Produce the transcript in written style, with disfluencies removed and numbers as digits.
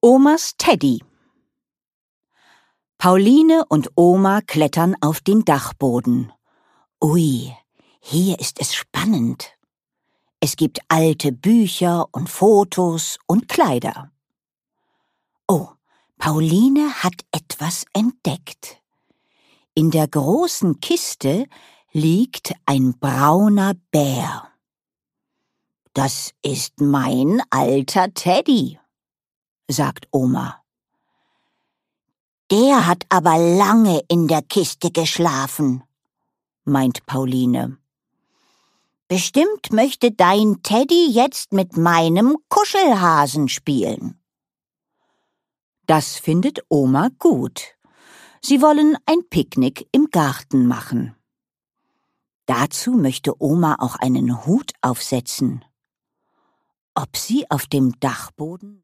Omas Teddy. Pauline und Oma klettern auf den Dachboden. Ui, hier ist es spannend. Es gibt alte Bücher und Fotos und Kleider. Oh, Pauline hat etwas entdeckt. In der großen Kiste liegt ein brauner Bär. »Das ist mein alter Teddy«, sagt Oma. »Der hat aber lange in der Kiste geschlafen«, meint Pauline. »Bestimmt möchte dein Teddy jetzt mit meinem Kuschelhasen spielen.« Das findet Oma gut. Sie wollen ein Picknick im Garten machen. Dazu möchte Oma auch einen Hut aufsetzen. Ob sie auf dem Dachboden